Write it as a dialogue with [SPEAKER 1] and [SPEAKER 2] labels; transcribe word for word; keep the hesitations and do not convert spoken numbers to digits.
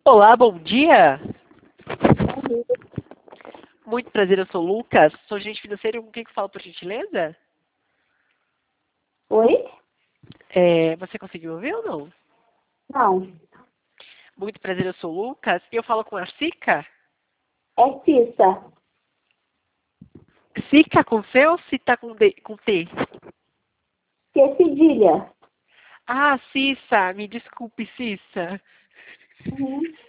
[SPEAKER 1] Olá, bom dia. Muito prazer, eu sou o Lucas, sou gerente financeiro. Com quem que eu falo, por gentileza?
[SPEAKER 2] Oi?
[SPEAKER 1] É, você conseguiu ouvir ou não?
[SPEAKER 2] Não.
[SPEAKER 1] Muito prazer, eu sou o Lucas e eu falo com a Sica.
[SPEAKER 2] É Cissa.
[SPEAKER 1] Sica com C ou Cita com, D, com T?
[SPEAKER 2] Que é cedilha.
[SPEAKER 1] Ah, Cissa, me desculpe, Cissa.
[SPEAKER 2] Uhum.